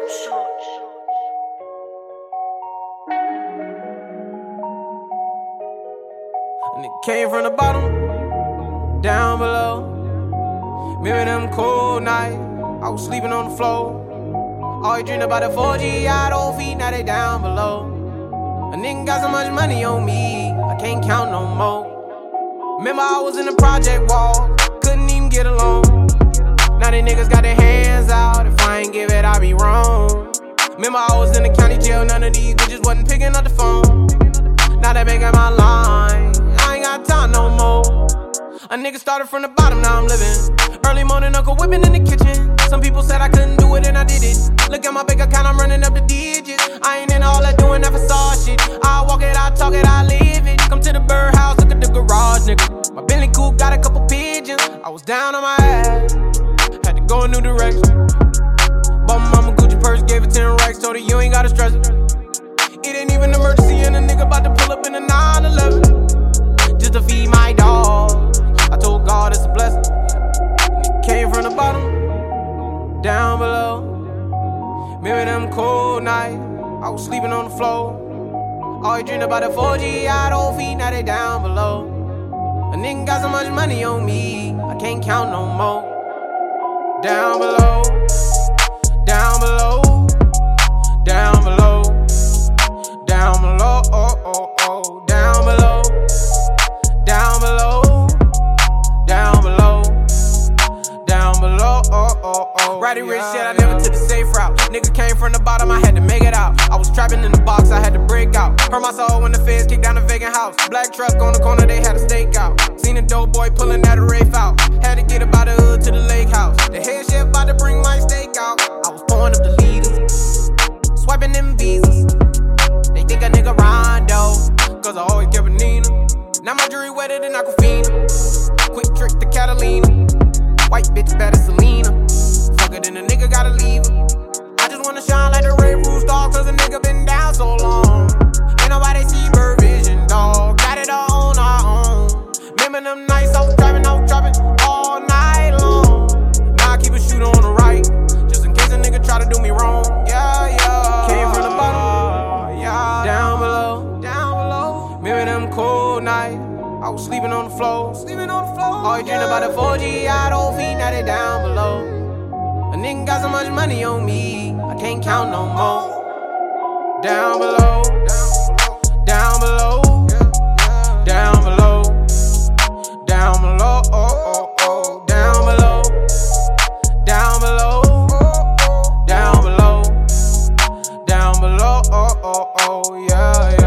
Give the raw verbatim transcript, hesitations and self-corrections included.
And it came from the bottom, down below. Remember them cold nights, I was sleeping on the floor. Always dreamed about the four G, I don't feet, now they down below. A nigga got so much money on me, I can't count no more. Remember I was in the project wall, couldn't even get along. Now they niggas got their hands out, if I ain't give it, I be wrong. Remember I was in the county jail, none of these bitches wasn't picking up the phone. Now they making my line, I ain't got time no more. A nigga started from the bottom, now I'm living. Early morning, Uncle whipping in the kitchen. Some people said I couldn't do it and I did it. Look at my bank account, I'm running up the digits. I ain't in all that doing that facade shit. I walk it, I talk it, I live it. Come to the birdhouse, look at the garage, nigga. My Bentley coupe got a couple pigeons. I was down on my ass, had to go a new direction. Bought my mama Gucci purse, gave her ten racks, told her you ain't gotta stress it. It ain't even an emergency and a nigga about to pull up in a nine eleven. Just to feed my dog, I told God it's a blessing. And it came from the bottom, down below. Remember them cold nights, I was sleeping on the floor. Always dreamed about the four G, I don't feet, now they down below. A nigga got so much money on me, I can't count no more. Down below, down below, down below, down below, oh, oh, oh, down below, down below, down below, down below, oh, oh, oh. Righty rich shit, I never took the safe route. Nigga came from the bottom, I had to make it out. I was trapping in the box, I had to break out. Hurt my soul when the feds kicked down the vacant house. Black truck on the corner, they had a stake out. Seen a dope boy pulling that Rafe out. Had to get about the hood to the lake house. The head chef about to bring my steak out. I was pouring up the leaders, swiping them visas. They think a nigga Rondo, cause I always kept a Nina. Now my jewelry wetter than Aquafina. Quick trick to Catalina. White bitch better Selena. Fuck it, then a nigga gotta leave her. I just wanna shine like the Ray Roof dog, cause a nigga been down so long. Ain't nobody see bird vision, dog. Got it all on our own. Remember them nights I was driving, I was driving all night long. Now I keep a shooter on the right, just in case a nigga try to do me wrong. Yeah, yeah. Came from the bottom, yeah. Down below, down below. Remember them cold nights, I was sleeping on the floor, sleeping on the floor. Always dreamed about the four G, I don't feet, now they down below. A nigga got so much money on me, I can't count no more. Down below, down below, down below, down below, oh, oh, oh, down below, down below, down below, down below, oh, oh, oh, yeah, yeah.